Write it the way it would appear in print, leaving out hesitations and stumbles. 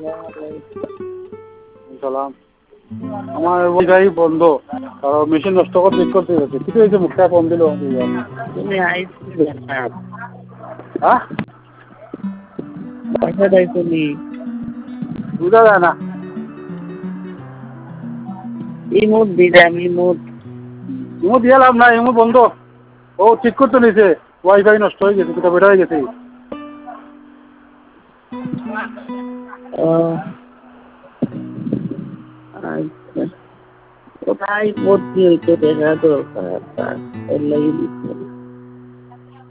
সালাম। আমার ওইটাই বন্ধ, আর মেশিন নষ্ট করে ঠিক করতে গেছে। কিছু হয়েছে, মুখটা ফোন দিল। তুমি আইসি হ্যাঁ, পয়সা দেয় তুমি বুঝা যায় না। ইমোট দিলাম ইমোট। ইমো দিয়ে লাভ না, ইমো বন্ধ। ও ঠিক করতে নিছে, ওয়াইফাই নষ্ট হয়ে গেছে, কোথাও বেটা হয়ে গেছে। আচ্ছা, কোথায় ভর্তি হইতে দেখা দরকার, তার লাগিয়ে দিচ্ছে।